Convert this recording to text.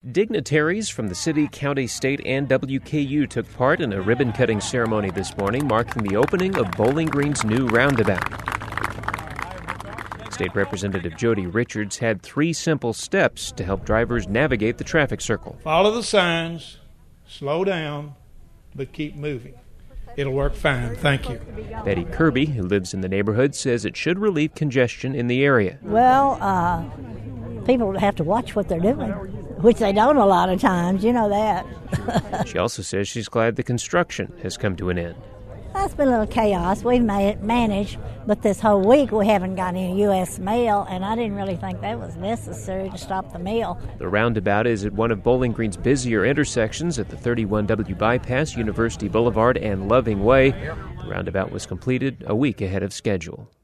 Dignitaries from the city, county, state, and WKU took part in a ribbon-cutting ceremony this morning marking the opening of Bowling Green's new roundabout. State Representative Jody Richards had 3 simple steps to help drivers navigate the traffic circle. Follow the signs, slow down, but keep moving. It'll work fine. Thank you. Betty Kirby, who lives in the neighborhood, says it should relieve congestion in the area. Well, people have to watch what they're doing, which they don't a lot of times. You know that. She also says she's glad the construction has come to an end. It's been a little chaos. We've managed, but this whole week we haven't got any U.S. mail, and I didn't really think that was necessary to stop the mail. The roundabout is at one of Bowling Green's busier intersections at the 31W Bypass, University Boulevard, and Loving Way. The roundabout was completed a week ahead of schedule.